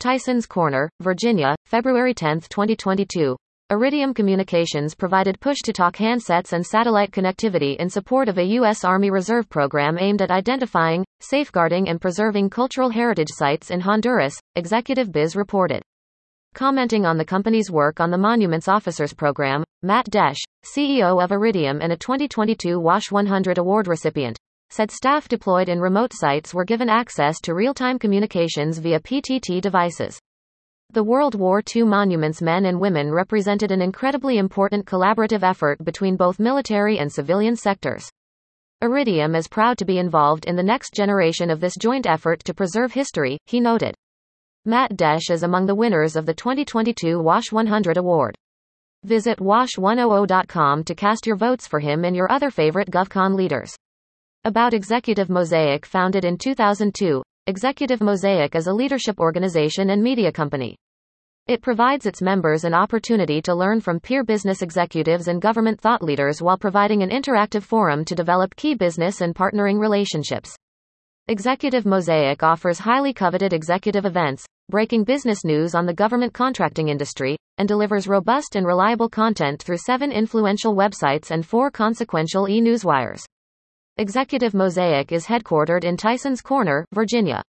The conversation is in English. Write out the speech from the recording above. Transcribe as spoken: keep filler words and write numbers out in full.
Tysons Corner, Virginia, February tenth, twenty twenty-two. Iridium Communications provided push-to-talk handsets and satellite connectivity in support of a U S Army Reserve program aimed at identifying, safeguarding and preserving cultural heritage sites in Honduras, Executive Biz reported. Commenting on the company's work on the Monuments Officers Program, Matt Desch, C E O of Iridium and a twenty twenty-two WASH one hundred award recipient, said staff deployed in remote sites were given access to real-time communications via P T T devices. The World War Two monuments men and women represented an incredibly important collaborative effort between both military and civilian sectors. Iridium is proud to be involved in the next generation of this joint effort to preserve history, he noted. Matt Desch is among the winners of the twenty twenty-two WASH one hundred award. Visit wash one hundred dot com to cast your votes for him and your other favorite GovCon leaders. About Executive Mosaic. Founded in two thousand two, Executive Mosaic is a leadership organization and media company. It provides its members an opportunity to learn from peer business executives and government thought leaders while providing an interactive forum to develop key business and partnering relationships. Executive Mosaic offers highly coveted executive events, breaking business news on the government contracting industry, and delivers robust and reliable content through seven influential websites and four consequential e-newswires. Executive Mosaic is headquartered in Tysons Corner, Virginia.